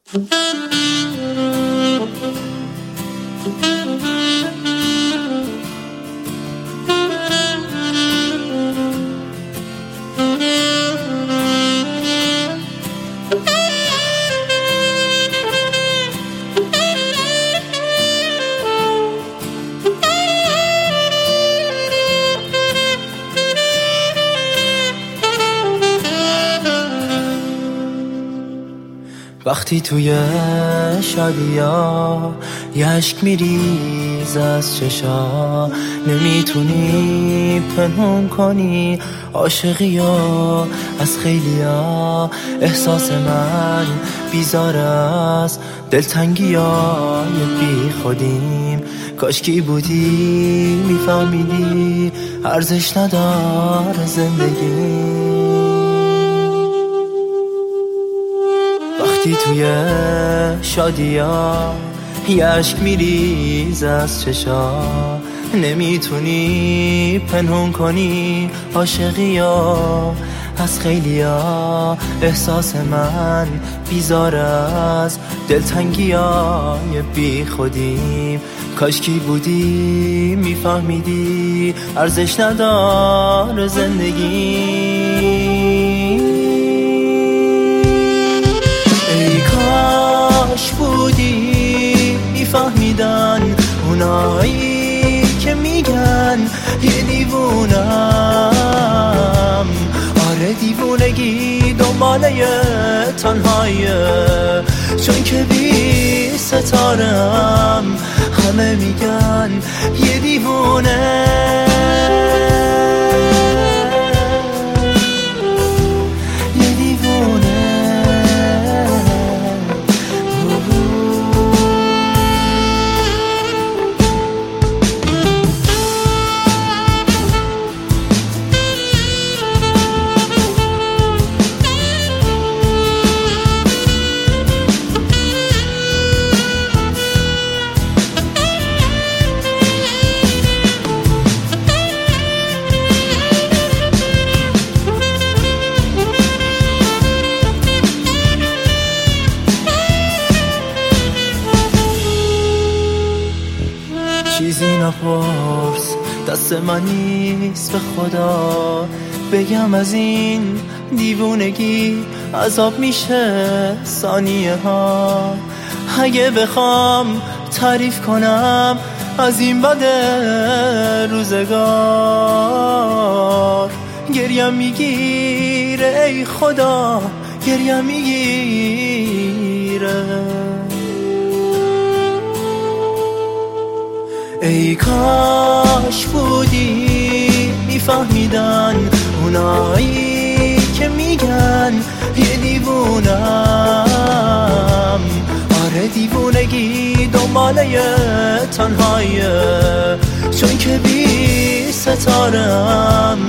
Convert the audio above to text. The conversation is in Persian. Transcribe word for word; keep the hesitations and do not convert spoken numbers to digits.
وقتی توی شادیا یه عشق میریز از چشا، نمیتونی پنهون کنی عاشقی ها از خیلیا. احساس من بیزار از دلتنگی های بی خودیم، کاشکی بودی میفهمیدی ارزش نداره زندگی. وقتی توی شادیا یه عشق میریز از چشا، نمیتونی پنهون کنی عاشقی ها از خیلیا. احساس من بیزار از دلتنگی های بی خودیم، کاشکی بودی میفهمیدی ارزش نداره زندگی. کاش بودی میفهمیدن اونایی که میگن یه دیوونم. آره دیوونگی دنباله تنهاییه، چون که بی ستارم همه میگن یه دیوونه. چیزی نپرس دست من نیست به خدا، بگم از این دیوونگی عذاب میشه ثانیه ها. اگه بخوام تعریف کنم از این بد روزگار، گریم میگیره ای خدا، گریم میگیره. ای کاش بودی میفهمیدن اونایی که میگن یه دیوونم. آره دیوونگی دنباله تنهاییه، چون که بی ستارم